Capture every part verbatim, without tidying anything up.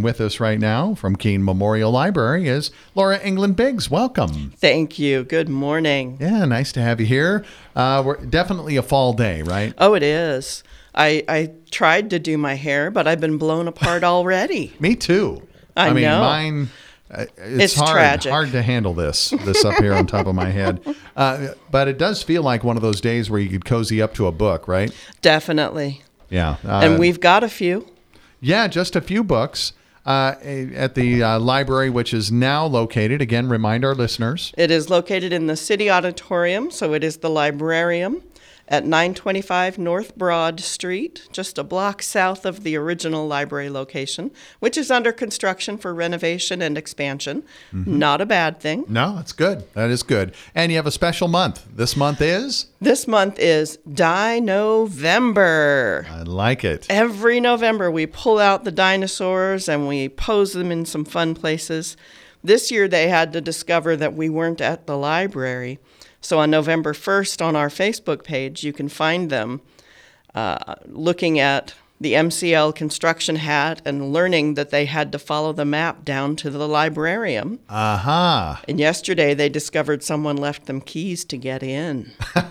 with us right now from Keene Memorial Library is Laura England Biggs. Welcome. Thank you. Good morning. Yeah, nice to have you here. Uh, we're definitely a fall day, right? Oh, it is. I, I tried to do my hair, but I've been blown apart already. Me too. I, I mean, know. mine... Uh, it's, It's hard, tragic. hard to handle this, this up here on top of my head. Uh, but it does feel like one of those days where you could cozy up to a book, right? Definitely. Yeah. Uh, And we've got a few. Yeah, just a few books uh, at the uh, library, which is now located. Again, remind our listeners. It is located in the City Auditorium, so it is the Librarium at nine twenty-five North Broad Street, just a block south of the original library location, which is under construction for renovation and expansion. Mm-hmm. Not a bad thing. No, that's good. That is good. And you have a special month. This month is? This month is Di-November. I like it. Every November, we pull out the dinosaurs and we pose them in some fun places. This year, they had to discover that we weren't at the library. So on November first, on our Facebook page, you can find them uh, looking at the M C L construction hat and learning that they had to follow the map down to the librarium. Aha. And yesterday, they discovered someone left them keys to get in.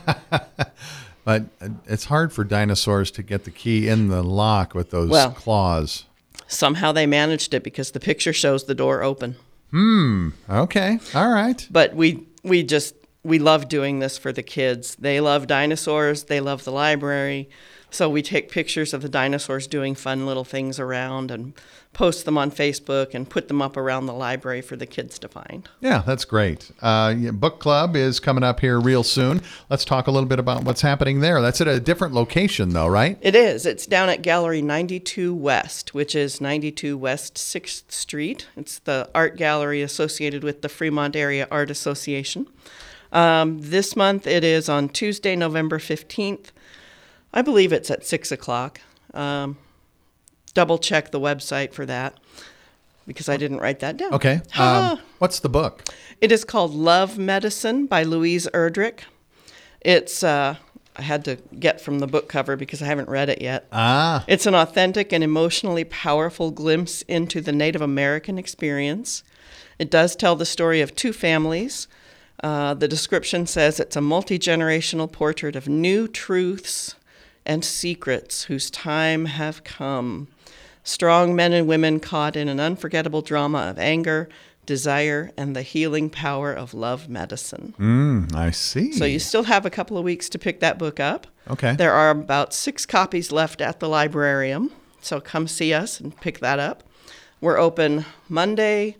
But it's hard for dinosaurs to get the key in the lock with those Well, claws. Somehow they managed it because the picture shows the door open. Hmm. Okay. All right. But we we just... We love doing this for the kids. They love dinosaurs. They love the library. So we take pictures of the dinosaurs doing fun little things around and post them on Facebook and put them up around the library for the kids to find. Yeah, that's great. Uh, yeah, book club is coming up here real soon. Let's talk a little bit about what's happening there. That's at a different location, though, right? It is. It's down at Gallery ninety-two West, which is ninety-two West sixth Street. It's the art gallery associated with the Fremont Area Art Association. Um, this month it is on Tuesday, November fifteenth. I believe it's at six o'clock. Um, double check the website for that because I didn't write that down. Okay. Um, what's the book? It is called Love Medicine by Louise Erdrich. It's, uh, I had to get from the book cover because I haven't read it yet. Ah. It's an authentic and emotionally powerful glimpse into the Native American experience. It does tell the story of two families. Uh, the description says it's a multi-generational portrait of new truths and secrets whose time have come. Strong men and women caught in an unforgettable drama of anger, desire, and the healing power of love medicine. Mm, I see. So you still have a couple of weeks to pick that book up. Okay. There are about six copies left at the librarium, so come see us and pick that up. We're open Monday,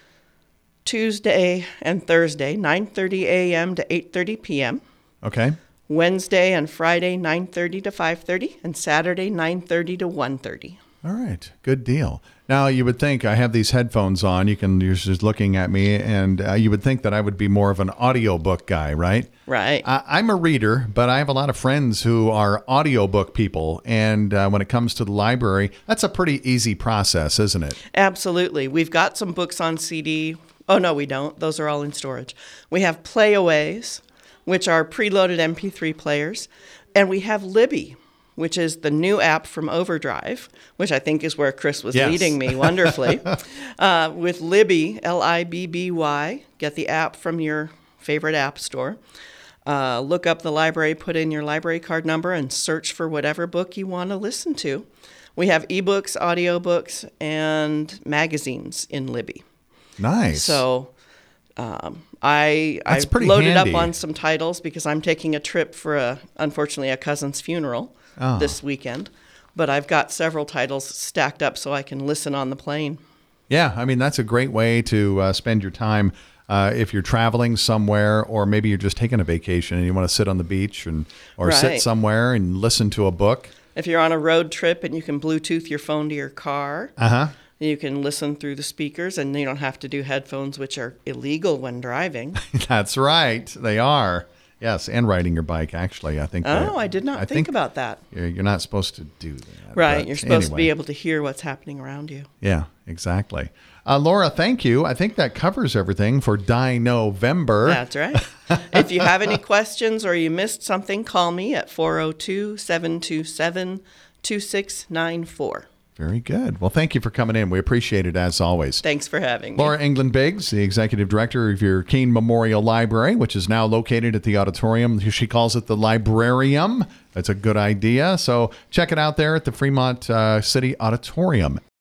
Tuesday and Thursday, nine thirty a.m. to eight thirty p.m. Okay. Wednesday and Friday, nine thirty to five thirty, and Saturday, nine thirty to one thirty. All right. Good deal. Now, you would think I have these headphones on. You can, you're just looking at me, and uh, you would think that I would be more of an audiobook guy, right? Right. I, I'm a reader, but I have a lot of friends who are audiobook people. And uh, when it comes to the library, that's a pretty easy process, isn't it? Absolutely. We've got some books on C D. Oh, no, we don't. Those are all in storage. We have Playaways, which are preloaded M P three players. And we have Libby, which is the new app from Overdrive, which I think is where Chris was yes. leading me wonderfully. uh, with Libby, L I B B Y, get the app from your favorite app store. Uh, look up the library, put in your library card number, and search for whatever book you want to listen to. We have ebooks, audiobooks, and magazines in Libby. Nice. So um, I I That's pretty loaded handy. up on some titles because I'm taking a trip for a unfortunately a cousin's funeral Oh. this weekend. But I've got several titles stacked up so I can listen on the plane. Yeah, I mean, that's a great way to uh, spend your time uh, if you're traveling somewhere, or maybe you're just taking a vacation and you want to sit on the beach and or sit Right. somewhere and listen to a book. If you're on a road trip and you can Bluetooth your phone to your car, Uh-huh. you can listen through the speakers and you don't have to do headphones, which are illegal when driving. That's right. They are. Yes, and riding your bike, actually. I think. Oh, that- I did not I think, about that. You're, you're not supposed to do that. Right, but you're supposed to be anyway. able to hear what's happening around you. Yeah, exactly. Uh, Laura, thank you. I think that covers everything for Di-November. That's right. If you have any questions or you missed something, call me at four oh two, seven two seven, two six nine four. Very good. Well, thank you for coming in. We appreciate it as always. Thanks for having me. Laura England Biggs, the executive director of your Keene Memorial Library, which is now located at the auditorium. She calls it the Librarium. That's a good idea. So check it out there at the Fremont uh, City Auditorium.